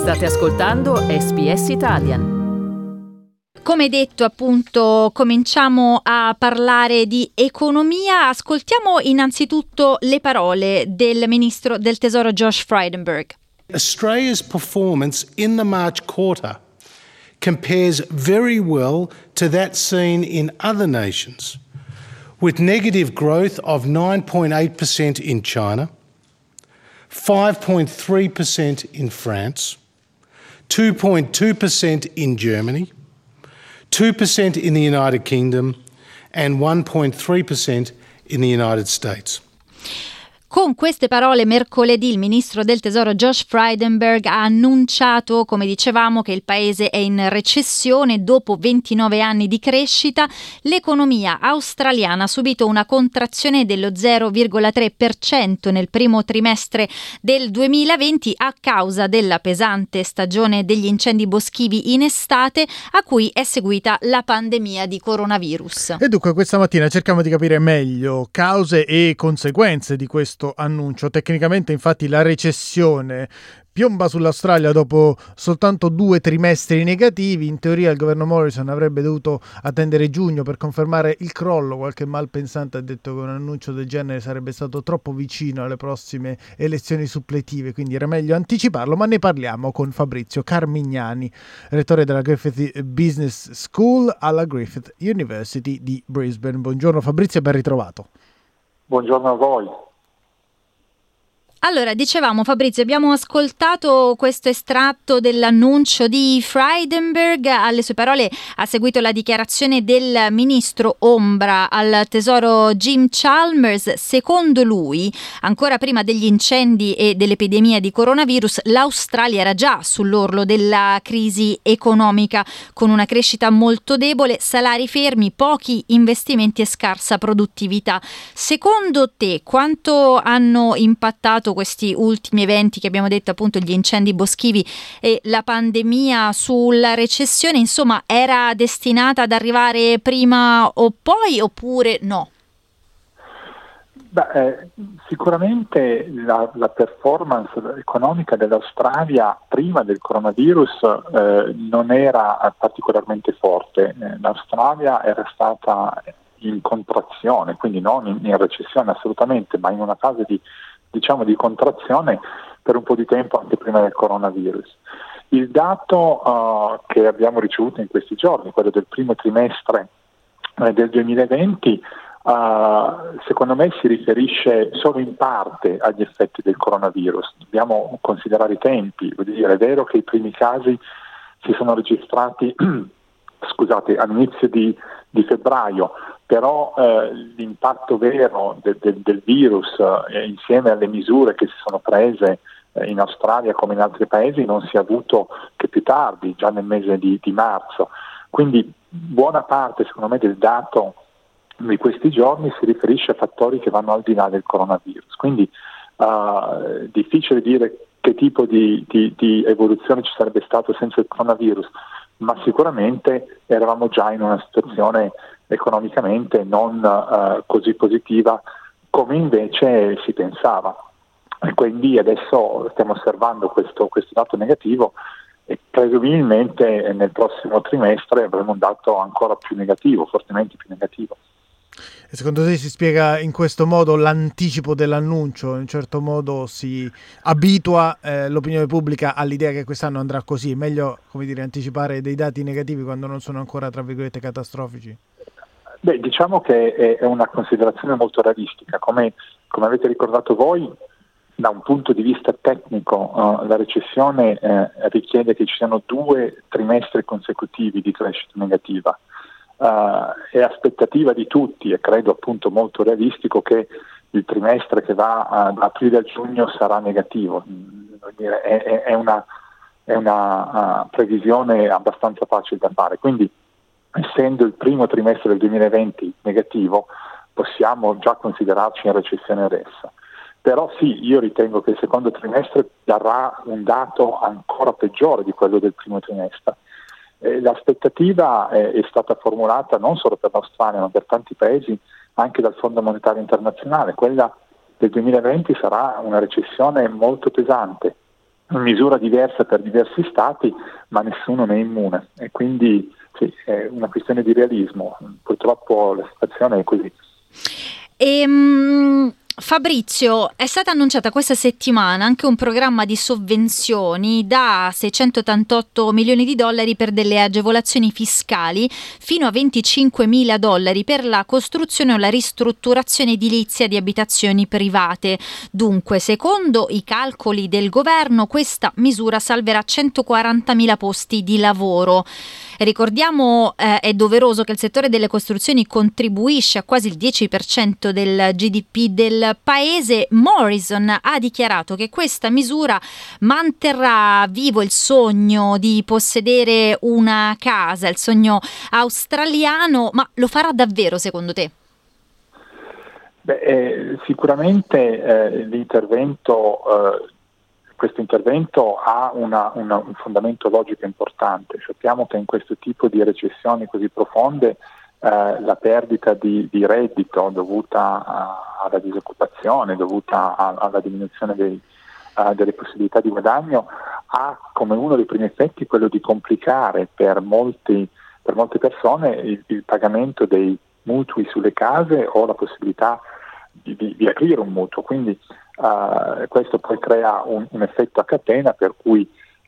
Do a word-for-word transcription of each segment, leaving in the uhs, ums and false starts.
State ascoltando S B S Italian. Come detto, appunto, cominciamo a parlare di economia. Ascoltiamo innanzitutto le parole del ministro del Tesoro Josh Frydenberg. Australia's performance in the March quarter compares very well to that seen in other nations, with negative growth of nine point eight percent in China, five point three percent in France, two point two percent in Germany, two percent in the United Kingdom and one point three percent in the United States. Con queste parole mercoledì il ministro del Tesoro Josh Frydenberg ha annunciato, come dicevamo, che il paese è in recessione dopo ventinove anni di crescita. L'economia australiana ha subito una contrazione dello zero virgola tre per cento nel primo trimestre del duemilaventi a causa della pesante stagione degli incendi boschivi in estate, a cui è seguita la pandemia di coronavirus. E dunque questa mattina cerchiamo di capire meglio cause e conseguenze di questo annuncio. Tecnicamente, infatti, la recessione piomba sull'Australia dopo soltanto due trimestri negativi. In teoria il governo Morrison avrebbe dovuto attendere giugno per confermare il crollo. Qualche malpensante ha detto che un annuncio del genere sarebbe stato troppo vicino alle prossime elezioni suppletive, quindi era meglio anticiparlo, ma ne parliamo con Fabrizio Carmignani, rettore della Griffith Business School alla Griffith University di Brisbane. Buongiorno Fabrizio e ben ritrovato. Buongiorno a voi. Allora, dicevamo Fabrizio, abbiamo ascoltato questo estratto dell'annuncio di Frydenberg. Alle sue parole ha seguito la dichiarazione del ministro ombra al Tesoro Jim Chalmers. Secondo lui, ancora prima degli incendi e dell'epidemia di coronavirus, l'Australia era già sull'orlo della crisi economica, con una crescita molto debole, salari fermi, pochi investimenti e scarsa produttività. Secondo te, quanto hanno impattato questi ultimi eventi che abbiamo detto, appunto gli incendi boschivi e la pandemia, sulla recessione? Insomma, era destinata ad arrivare prima o poi oppure no? Beh, eh, sicuramente la, la performance economica dell'Australia prima del coronavirus eh, non era particolarmente forte. Eh, L'Australia era stata in contrazione, quindi non in, in recessione assolutamente, ma in una fase di diciamo di contrazione per un po' di tempo anche prima del coronavirus. Il dato uh, che abbiamo ricevuto in questi giorni, quello del primo trimestre eh, del duemilaventi, uh, secondo me si riferisce solo in parte agli effetti del coronavirus. Dobbiamo considerare i tempi, vuol dire, è vero che i primi casi si sono registrati scusate, all'inizio di, di febbraio, però eh, l'impatto vero de, de, del virus eh, insieme alle misure che si sono prese eh, in Australia come in altri paesi non si è avuto che più tardi, già nel mese di, di marzo. Quindi buona parte, secondo me, del dato di questi giorni si riferisce a fattori che vanno al di là del coronavirus. Quindi uh, difficile dire che tipo di, di, di evoluzione ci sarebbe stato senza il coronavirus, ma sicuramente eravamo già in una situazione economicamente non uh, così positiva come invece si pensava, e quindi adesso stiamo osservando questo, questo dato negativo e presumibilmente nel prossimo trimestre avremo un dato ancora più negativo, fortemente più negativo. E secondo te si spiega in questo modo l'anticipo dell'annuncio? In un certo modo si abitua eh, l'opinione pubblica all'idea che quest'anno andrà così? È meglio, come dire, anticipare dei dati negativi quando non sono ancora, tra virgolette, catastrofici? Beh, diciamo che è, è una considerazione molto realistica. Come, come avete ricordato voi, da un punto di vista tecnico uh, la recessione eh, richiede che ci siano due trimestri consecutivi di crescita negativa. Uh, è aspettativa di tutti e credo appunto molto realistico che il trimestre che va uh, da aprile a giugno sarà negativo. Vuol dire, è, è una, è una uh, previsione abbastanza facile da fare, quindi essendo il primo trimestre del duemilaventi negativo possiamo già considerarci in recessione adesso. Però sì, io ritengo che il secondo trimestre darà un dato ancora peggiore di quello del primo trimestre. Eh, l'aspettativa è, è stata formulata non solo per l'Australia ma per tanti paesi anche dal Fondo Monetario Internazionale. Quella del duemilaventi sarà una recessione molto pesante misura diversa per diversi stati, ma nessuno ne è immune, e quindi sì, è una questione di realismo. Purtroppo la situazione è così. Ehm, Fabrizio, è stata annunciata questa settimana anche un programma di sovvenzioni da seicentottantotto milioni di dollari per delle agevolazioni fiscali fino a venticinquemila dollari per la costruzione o la ristrutturazione edilizia di abitazioni private. Dunque, secondo i calcoli del governo, questa misura salverà centoquarantamila posti di lavoro. Ricordiamo, eh, è doveroso che il settore delle costruzioni contribuisce a quasi il dieci per cento del G D P del paese. Morrison ha dichiarato che questa misura manterrà vivo il sogno di possedere una casa, il sogno australiano, ma lo farà davvero secondo te? Beh, eh, sicuramente eh, l'intervento eh, questo intervento ha una, una, un fondamento logico importante. Sappiamo che in questo tipo di recessioni così profonde eh, la perdita di, di reddito dovuta a, alla disoccupazione, dovuta a, alla diminuzione dei, uh, delle possibilità di guadagno, ha come uno dei primi effetti quello di complicare per, molti, per molte persone il, il pagamento dei mutui sulle case o la possibilità di, di, di aprire un mutuo. Quindi Uh, questo poi crea un, un effetto a catena per cui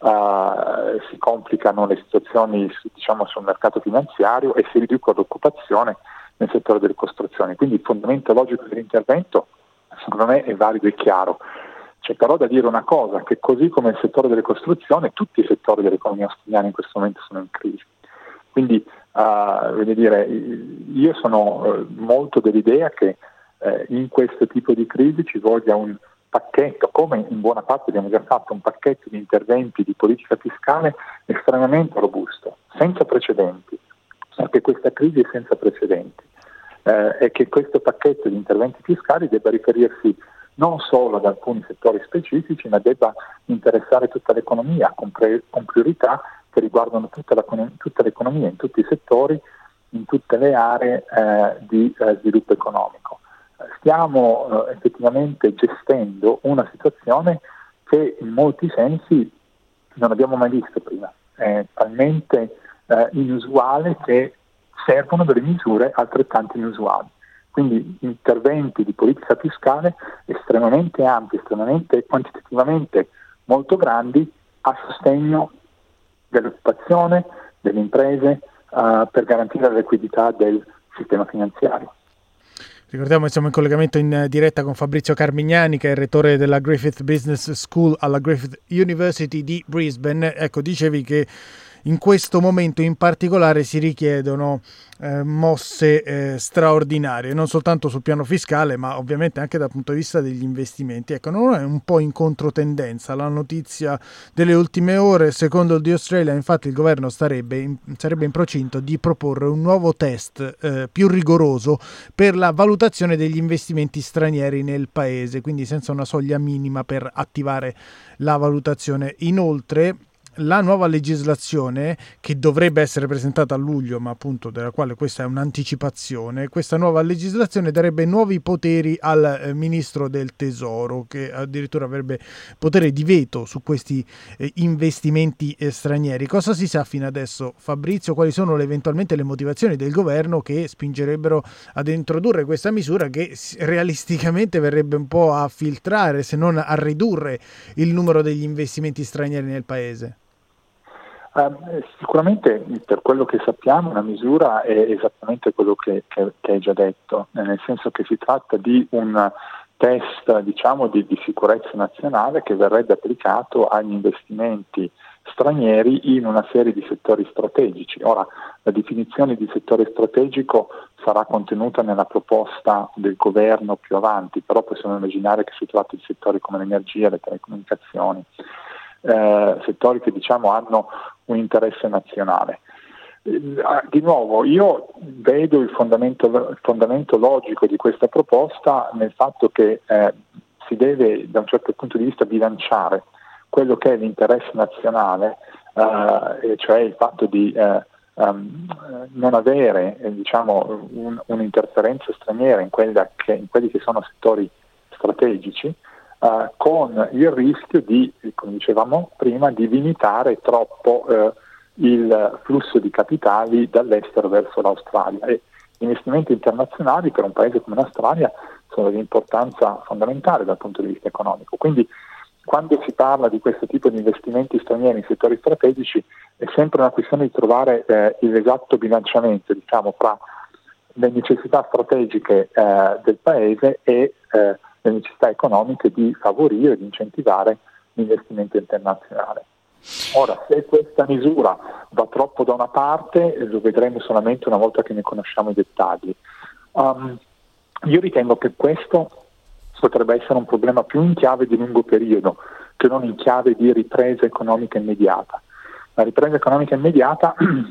uh, si complicano le situazioni, diciamo, sul mercato finanziario e si riduce l'occupazione nel settore delle costruzioni. Quindi il fondamento logico dell'intervento secondo me è valido e chiaro. C'è però da dire una cosa, che così come il settore delle costruzioni, tutti i settori dell'economia australiana in questo momento sono in crisi. Quindi uh, voglio dire, io sono uh, molto dell'idea che Eh, in questo tipo di crisi ci voglia un pacchetto, come in buona parte abbiamo già fatto, un pacchetto di interventi di politica fiscale estremamente robusto, senza precedenti, perché questa crisi è senza precedenti, eh, e che questo pacchetto di interventi fiscali debba riferirsi non solo ad alcuni settori specifici, ma debba interessare tutta l'economia, con, pre- con priorità che riguardano tutta, la, tutta l'economia, in tutti i settori, in tutte le aree eh, di eh, sviluppo economico. Stiamo eh, effettivamente gestendo una situazione che in molti sensi non abbiamo mai visto prima, è talmente eh, inusuale che servono delle misure altrettanto inusuali. Quindi interventi di politica fiscale estremamente ampi, estremamente quantitativamente molto grandi a sostegno dell'occupazione, delle imprese, eh, per garantire la liquidità del sistema finanziario. Ricordiamo che siamo in collegamento in diretta con Fabrizio Carmignani, che è il rettore della Griffith Business School alla Griffith University di Brisbane. Ecco, dicevi che in questo momento in particolare si richiedono eh, mosse eh, straordinarie, non soltanto sul piano fiscale, ma ovviamente anche dal punto di vista degli investimenti. Ecco, non è un po' in controtendenza la notizia delle ultime ore? Secondo il The Australia, infatti, il governo starebbe in, sarebbe in procinto di proporre un nuovo test eh, più rigoroso per la valutazione degli investimenti stranieri nel paese, quindi senza una soglia minima per attivare la valutazione. Inoltre, la nuova legislazione, che dovrebbe essere presentata a luglio, ma appunto della quale questa è un'anticipazione, questa nuova legislazione darebbe nuovi poteri al eh, ministro del Tesoro, che addirittura avrebbe potere di veto su questi eh, investimenti eh, stranieri. Cosa si sa fino adesso, Fabrizio? Quali sono le, eventualmente le motivazioni del governo che spingerebbero ad introdurre questa misura, che realisticamente verrebbe un po' a filtrare, se non a ridurre, il numero degli investimenti stranieri nel paese? Uh, sicuramente, per quello che sappiamo, la misura è esattamente quello che, che, che hai già detto, nel senso che si tratta di un test, diciamo, di, di sicurezza nazionale che verrebbe applicato agli investimenti stranieri in una serie di settori strategici. Ora, la definizione di settore strategico sarà contenuta nella proposta del governo più avanti, però possiamo immaginare che si tratti di settori come l'energia, le telecomunicazioni, eh, settori che, diciamo, hanno un interesse nazionale. Di nuovo, io vedo il fondamento, il fondamento logico di questa proposta nel fatto che eh, si deve, da un certo punto di vista, bilanciare quello che è l'interesse nazionale, eh, cioè il fatto di eh, um, non avere eh, diciamo, un, un'interferenza straniera in, quella che, in quelli che sono settori strategici, uh, con il rischio di, come dicevamo prima, di limitare troppo uh, il flusso di capitali dall'estero verso l'Australia. E gli investimenti internazionali per un paese come l'Australia sono di importanza fondamentale dal punto di vista economico. Quindi quando si parla di questo tipo di investimenti stranieri in settori strategici è sempre una questione di trovare eh, l'esatto bilanciamento, diciamo, fra le necessità strategiche eh, del paese e eh, le necessità economiche di favorire, di incentivare l'investimento internazionale. Ora, se questa misura va troppo da una parte, lo vedremo solamente una volta che ne conosciamo i dettagli. Um, io ritengo che questo potrebbe essere un problema più in chiave di lungo periodo che non in chiave di ripresa economica immediata. La ripresa economica immediata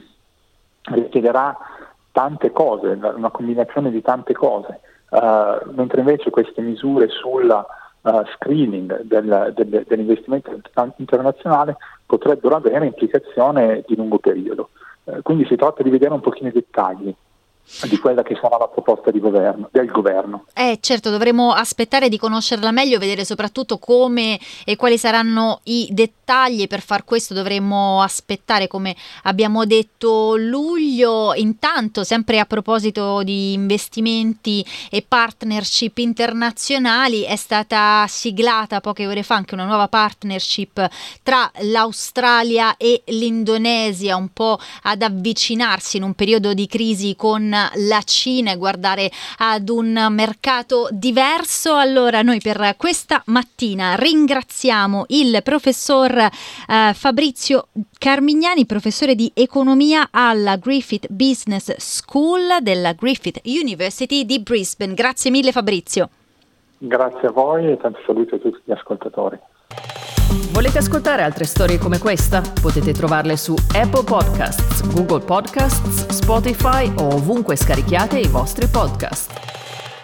richiederà tante cose, una combinazione di tante cose, uh, mentre invece queste misure sul uh, screening del, del, dell'investimento internazionale potrebbero avere implicazioni di lungo periodo. Uh, quindi si tratta di vedere un pochino i dettagli di quella che sarà la proposta di governo, del governo. Eh certo, dovremo aspettare di conoscerla meglio, vedere soprattutto come e quali saranno i dettagli. Per far questo dovremo aspettare, come abbiamo detto, luglio. Intanto, sempre a proposito di investimenti e partnership internazionali, è stata siglata poche ore fa anche una nuova partnership tra l'Australia e l'Indonesia, un po' ad avvicinarsi in un periodo di crisi con la Cina e guardare ad un mercato diverso. Allora, noi per questa mattina ringraziamo il professor eh, Fabrizio Carmignani, professore di economia alla Griffith Business School della Griffith University di Brisbane. Grazie mille Fabrizio. Grazie a voi e tanti saluti a tutti gli ascoltatori. Volete ascoltare altre storie come questa? Potete trovarle su Apple Podcasts, Google Podcasts, Spotify o ovunque scarichiate i vostri podcast.